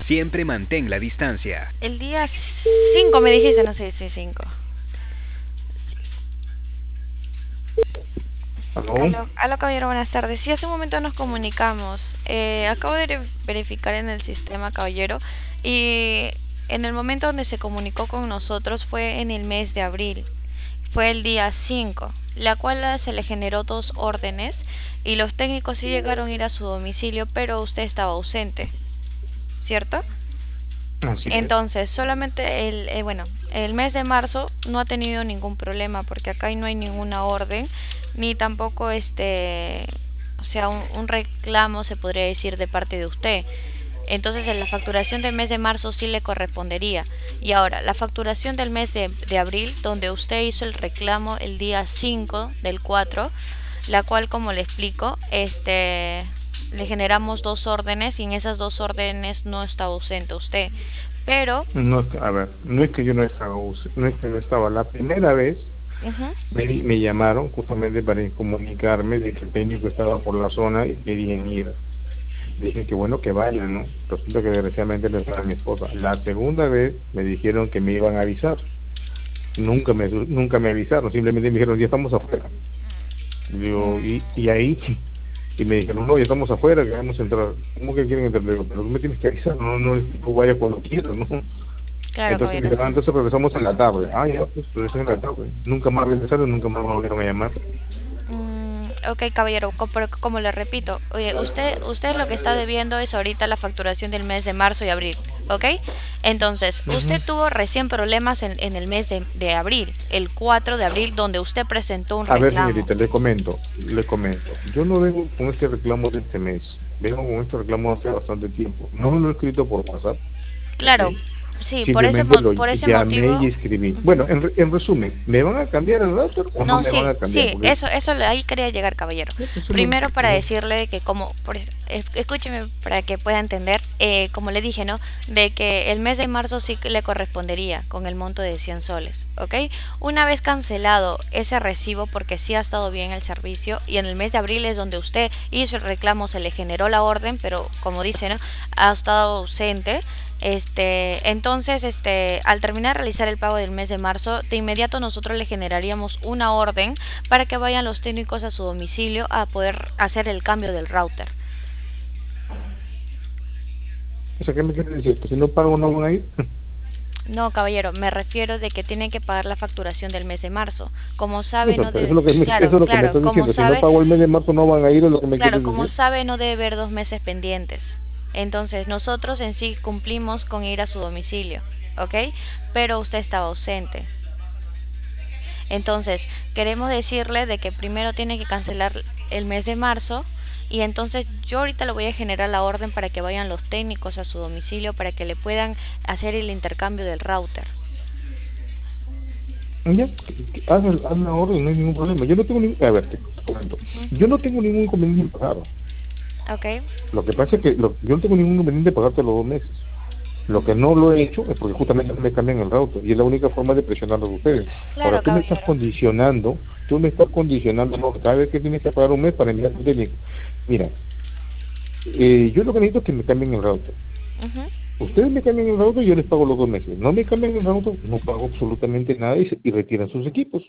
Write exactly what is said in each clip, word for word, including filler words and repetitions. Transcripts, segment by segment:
Siempre mantén la distancia. El día cinco me dijiste, no sé si cinco. ¿Aló? Aló, aló, caballero, buenas tardes. Sí, hace un momento nos comunicamos. Eh, acabo de ver- verificar en el sistema, caballero, y en el momento donde se comunicó con nosotros fue en el mes de abril. Fue el día cinco, la cual ah, se le generó dos órdenes y los técnicos sí llegaron a ir a su domicilio, pero usted estaba ausente, ¿cierto? Así es. Entonces, solamente el, eh, bueno, el mes de marzo no ha tenido ningún problema porque acá no hay ninguna orden, ni tampoco este, o sea, un, un reclamo se podría decir de parte de usted. Entonces, en la facturación del mes de marzo sí le correspondería. Y ahora, la facturación del mes de, de abril, donde usted hizo el reclamo el día cinco del cuatro, la cual, como le explico, este, le generamos dos órdenes y en esas dos órdenes no está ausente usted. Pero, No, es que- a ver, no es que yo no estaba, us- no es que no estaba. La primera vez ujú, me, me llamaron justamente para comunicarme de que el técnico estaba por la zona y querían ir. Dije que bueno que vayan, ¿no? Resulta que desgraciadamente no estaba mi esposa. La segunda vez me dijeron que me iban a avisar. Nunca me nunca me avisaron, simplemente me dijeron ya estamos afuera. Digo, y, y ahí y me dijeron no, ya estamos afuera, queremos entrar. ¿Cómo que quieren entrar? Digo, pero tú me tienes que avisar, no, no es que tú vayas cuando quieras, ¿no? claro, Entonces me caballero, dijeron, ah, sí. entonces regresamos en la tarde. Ah, ya, pues regresamos en la tarde. Nunca más regresaron, nunca más me volvieron a llamar. Mm, ok, caballero, co- pero como le repito, oye, usted, usted lo que está debiendo es ahorita la facturación del mes de marzo y abril, ¿ok? Entonces, usted Ujú. tuvo recién problemas en, en el mes de, de abril, el cuatro de abril, donde usted presentó un A ver, reclamo. señorita, le comento, le comento. Yo no vengo con este reclamo de este mes. Vengo con este reclamo hace bastante tiempo. No lo he escrito por WhatsApp, ¿ok? Claro, sí, por ese, Simplemente mo- lo por ese llamé y motivo. escribí. Ujú. Bueno, en, re- en resumen, ¿me van a cambiar el router o no No, me van sí, a cambiar? sí, Porque eso, eso le- ahí quería llegar, caballero. eso es lo- Primero para ujú. decirle que como, por es- es- escúcheme para que pueda entender, eh, como le dije, ¿no? De que el mes de marzo sí que le correspondería con el monto de cien soles, ¿ok? Una vez cancelado ese recibo porque sí ha estado bien el servicio y en el mes de abril es donde usted hizo el reclamo, se le generó la orden, pero como dice, ¿no? Ha estado ausente. Este, entonces, este, al terminar de realizar el pago del mes de marzo, de inmediato nosotros le generaríamos una orden para que vayan los técnicos a su domicilio a poder hacer el cambio del router. O sea, ¿qué me quiere decir? Que si no pago no van a ir. No, caballero, me refiero de que tienen que pagar la facturación del mes de marzo. Como Eso, sabe, no eso es debe, lo que me, eso claro, es lo que me claro, estás como diciendo. Si no sabe, pago el mes de marzo no van a ir, es lo que me claro, quieres como decir. sabe, no debe haber dos meses pendientes. Entonces, nosotros en sí cumplimos con ir a su domicilio, ¿ok? Pero usted estaba ausente. Entonces, queremos decirle de que primero tiene que cancelar el mes de marzo y entonces yo ahorita le voy a generar la orden para que vayan los técnicos a su domicilio para que le puedan hacer el intercambio del router. Ya, que- que haz, el- haz la orden, no hay ningún problema. Yo no tengo ningún, a ver, te comento. Ujú. Yo no tengo ningún inconveniente en pagar. Ok, Lo que pasa es que lo- yo no tengo ningún inconveniente en pagarte los dos meses. Lo que no lo he hecho es porque justamente no me cambian el router y es la única forma de presionarlos a ustedes. Ahora claro, tú me estás caballero. condicionando, tú me estás condicionando, no, cada vez que tienes que pagar un mes para enviar tu técnico. Mira, eh, yo lo que necesito es que me cambien el router. Ujú. Ustedes me cambian el router y yo les pago los dos meses. No me cambian el router, no pago absolutamente nada y, se- y retiran sus equipos.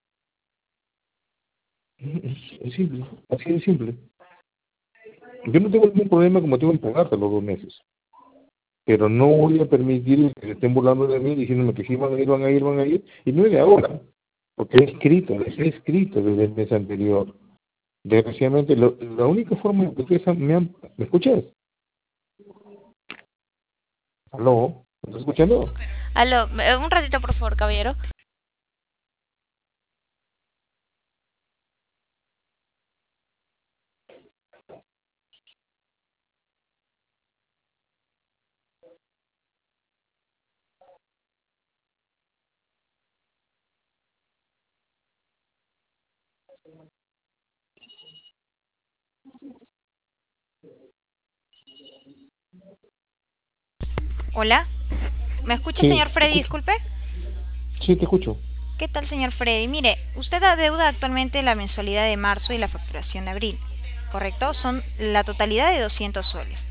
Es, es simple, así de simple. Yo no tengo ningún problema como tengo en pagarte los dos meses, pero no voy a permitir que se estén burlando de mí diciéndome que sí van a ir, van a ir, van a ir, y no es de ahora, porque he escrito, les he escrito desde el mes anterior. Desgraciadamente, lo- la única forma en que ustedes me han... ¿Me escuchas? ¿Aló? ¿Me estás escuchando? Aló, eh, un ratito por favor, caballero. Hola, ¿me escucha, Sí, señor te Freddy? escucho. Disculpe. Sí, te escucho. ¿Qué tal, señor Freddy? Mire, usted adeuda actualmente la mensualidad de marzo y la facturación de abril, ¿correcto? Son la totalidad de doscientos soles.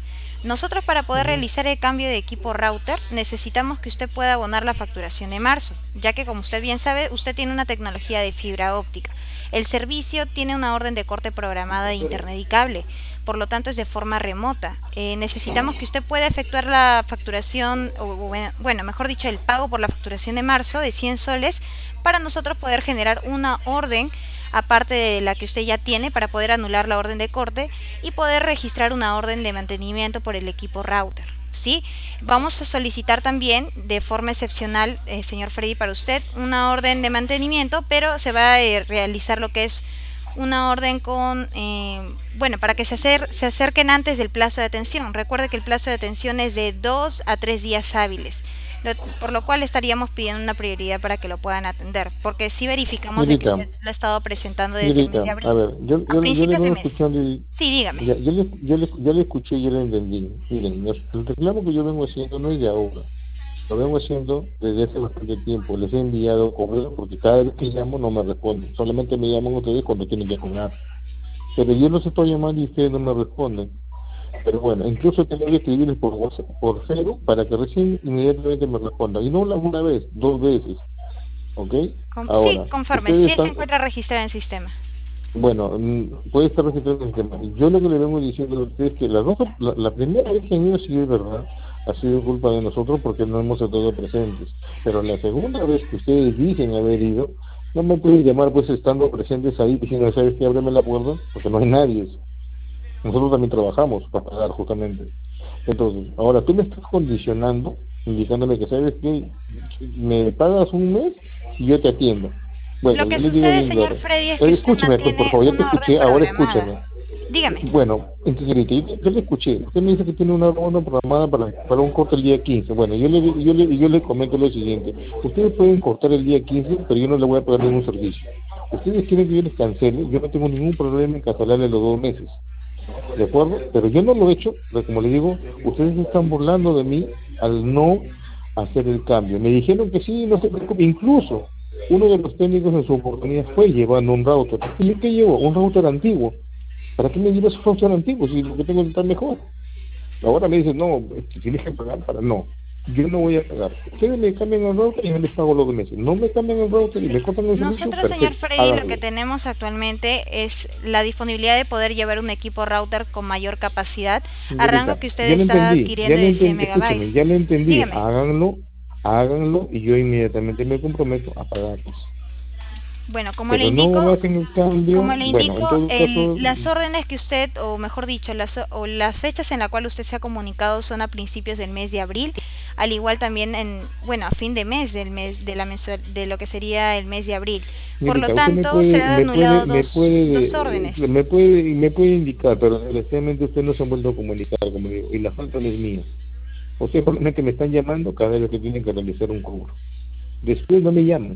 Nosotros para poder Ujú. realizar el cambio de equipo router necesitamos que usted pueda abonar la facturación de marzo, ya que como usted bien sabe, usted tiene una tecnología de fibra óptica. El servicio tiene una orden de corte programada de internet y cable, por lo tanto es de forma remota. Eh, necesitamos que usted pueda efectuar la facturación, o bueno, mejor dicho, el pago por la facturación de marzo de cien soles para nosotros poder generar una orden aparte de la que usted ya tiene para poder anular la orden de corte y poder registrar una orden de mantenimiento por el equipo router. ¿Sí? Vamos a solicitar también de forma excepcional, eh, señor Freddy, para usted una orden de mantenimiento, pero se va a eh, realizar lo que es una orden con, eh, bueno, para que se, acer se acerquen antes del plazo de atención. Recuerde que el plazo de atención es de dos a tres días hábiles, lo, por lo cual estaríamos pidiendo una prioridad para que lo puedan atender, porque si verificamos de que Señorita, usted lo ha estado presentando desde el mes señorita, de a abril, ver, yo, a yo, yo le principios de vengo mes. escuchando y Sí, dígame. ya, yo, le, yo, le, yo le escuché y yo le entendí. Miren, el reclamo que yo vengo haciendo no es de ahora, lo vengo haciendo desde hace bastante tiempo. Les he enviado correo porque cada vez que llamo no me responden, solamente me llaman ustedes cuando tienen que cobrar. Pero yo los estoy llamando y ustedes no me responden. Pero bueno, incluso tengo que escribirles por WhatsApp, por cero, para que recién inmediatamente me respondan. Y no la una vez, dos veces. ¿Ok? Con, sí, Ahora, conforme, ustedes sí se están... encuentra registrado en el sistema. Bueno, mm, puede estar registrado en el sistema. Yo lo que le vengo diciendo a ustedes es que las dos, la, la primera vez que han ido, sí es verdad, ha sido culpa de nosotros porque no hemos estado presentes. Pero la segunda vez que ustedes dicen haber ido, no me pueden llamar pues estando presentes ahí diciendo, ¿sabes qué? Ábreme la puerta, porque no hay nadie. Nosotros también trabajamos para pagar justamente. Entonces, ahora tú me estás condicionando, indicándome que sabes que me pagas un mes y yo te atiendo. Bueno, Lo que yo le digo sucede, lindo, señor Freddy, es eh, que usted escúcheme, pues por mantiene favor, ya te una orden escuché, ahora programada. escúchame. Dígame. Bueno, entonces ahorita, yo, yo le escuché, usted me dice que tiene una orden programada para, para un corte el día quince. Bueno, yo le, yo, le, yo le comento lo siguiente, ustedes pueden cortar el día quince, pero yo no le voy a pagar ningún servicio. Ustedes quieren que yo les cancele, yo no tengo ningún problema en cancelarle los dos meses. ¿De acuerdo? Pero yo no lo he hecho, pero como le digo, ustedes se están burlando de mí al no hacer el cambio. Me dijeron que sí, no se preocupe. Incluso uno de los técnicos en su oportunidad fue llevando un router. ¿Y yo qué llevo? Un router antiguo. ¿Para qué me llevas un router antiguo si lo que tengo está mejor? Ahora me dicen, no, tienes que pagar para... No, yo no voy a pagar. Ustedes me cambian el router y yo les pago los dos meses. No me cambian el router y me cortan el servicio. Nosotros, señor Perfecto, Freddy, lo háganlo. que tenemos actualmente es la disponibilidad de poder llevar un equipo router con mayor capacidad a rango Señorita, que usted ya lo está entendí, adquiriendo ya lo de cien entendí, escúcheme, megabytes. ya lo entendí, Dígame. háganlo, háganlo y yo inmediatamente me comprometo a pagarles. Bueno, como le Pero no indico, hacen el cambio, como le bueno, en indico, todo el, caso, las órdenes que usted, o mejor dicho, las, o las fechas en las cuales usted se ha comunicado son a principios del mes de abril, al igual también en, bueno, a fin de mes del mes de la mensual, de lo que sería el mes de abril. Por lo señorita, usted me tanto, se puede, han me puede, anulado me dos, puede, dos órdenes. me puede, me puede indicar, pero desgraciadamente usted no se ha vuelto a comunicar, como digo, y la falta no es mía. Ustedes solamente me están llamando cada vez que tienen que realizar un cobro. Después no me llaman.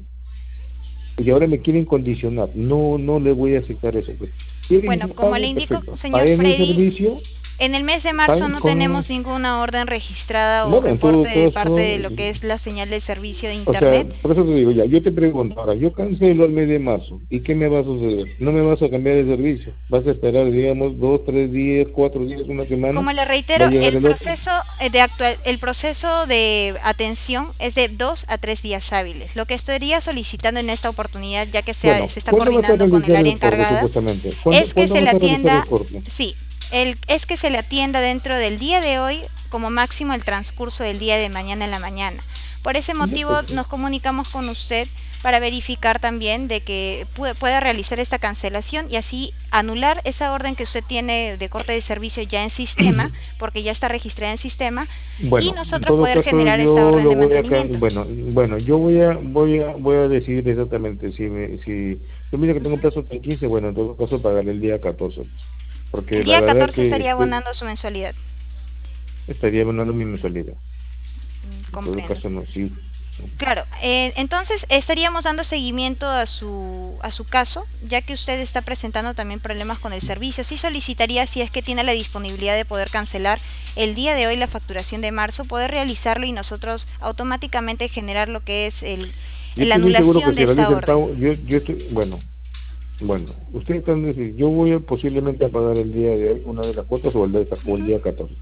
Y ahora me quieren condicionar. No, no le voy a aceptar eso. Pues. Bueno, como le indico, señor Paguen el Freddy, servicio. en el mes de marzo no con... tenemos ninguna orden registrada o bueno, reporte todo, todo de parte son... de lo que es la señal de servicio de O internet. sea, por eso te digo ya, yo te pregunto, ahora, yo cancelo el mes de marzo, ¿y qué me va a suceder? No me vas a cambiar de servicio, vas a esperar, digamos, dos, tres días, cuatro días, una semana. Como le reitero, el proceso de actual, el proceso de atención es de dos a tres días hábiles. Lo que estaría solicitando en esta oportunidad, ya que se, bueno, se está coordinando con el área encargada, es que se le atienda, sí, el, es que se le atienda dentro del día de hoy, como máximo el transcurso del día de mañana en la mañana. Por ese motivo nos comunicamos con usted para verificar también de que pueda realizar esta cancelación y así anular esa orden que usted tiene de corte de servicio ya en sistema, porque ya está registrada en sistema, bueno, y nosotros poder caso, generar esta orden de mantenimiento. A, bueno, bueno, yo voy a voy a voy a decidir exactamente si me, si yo mira que tengo un plazo hasta el quince, bueno, en todo caso pagaré el día catorce. Porque el día la catorce que estaría abonando su mensualidad. Estaría abonando mi mensualidad. Comprendo. En todo caso no, sí. Claro, eh, entonces estaríamos dando seguimiento a su a su caso, ya que usted está presentando también problemas con el servicio. Sí solicitaría, si es que tiene la disponibilidad de poder cancelar el día de hoy la facturación de marzo, poder realizarlo y nosotros automáticamente generar lo que es el la anulación de esta orden. Pago, yo, yo estoy, bueno, bueno, ustedes están diciendo, yo voy a, posiblemente a pagar el día de hoy una de las cuotas o el, de, o el día catorce.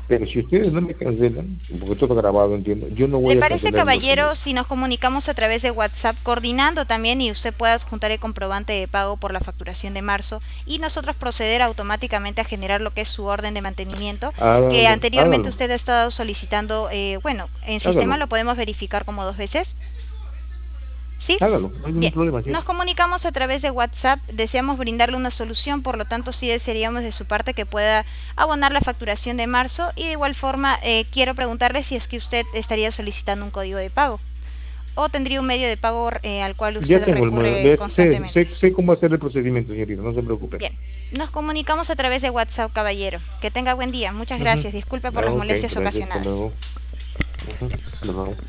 Pero si ustedes no me cancelan, porque esto está grabado, entiendo, yo no voy ¿Le a parece, cancelar el caballero, documento. si nos comunicamos a través de WhatsApp coordinando también y usted pueda adjuntar el comprobante de pago por la facturación de marzo y nosotros proceder automáticamente a generar lo que es su orden de mantenimiento que Hágalo, anteriormente hágalo, usted ha estado solicitando? Eh, bueno, en sistema hágalo, lo podemos verificar como dos veces. ¿Sí? hágalo, no hay ningún Bien, problema, nos ¿sí? comunicamos a través de WhatsApp, deseamos brindarle una solución, por lo tanto sí desearíamos de su parte que pueda abonar la facturación de marzo y de igual forma eh, quiero preguntarle si es que usted estaría solicitando un código de pago o tendría un medio de pago eh, al cual Ya usted tengo el modelo, recurre ya sé, constantemente. sé, sé cómo hacer el procedimiento, señorita, no se preocupe. Bien, nos comunicamos a través de WhatsApp, caballero. Que tenga buen día, muchas Ujú. gracias, disculpa por las Ok, molestias gracias, hasta ocasionadas. luego. Ujú, hasta luego.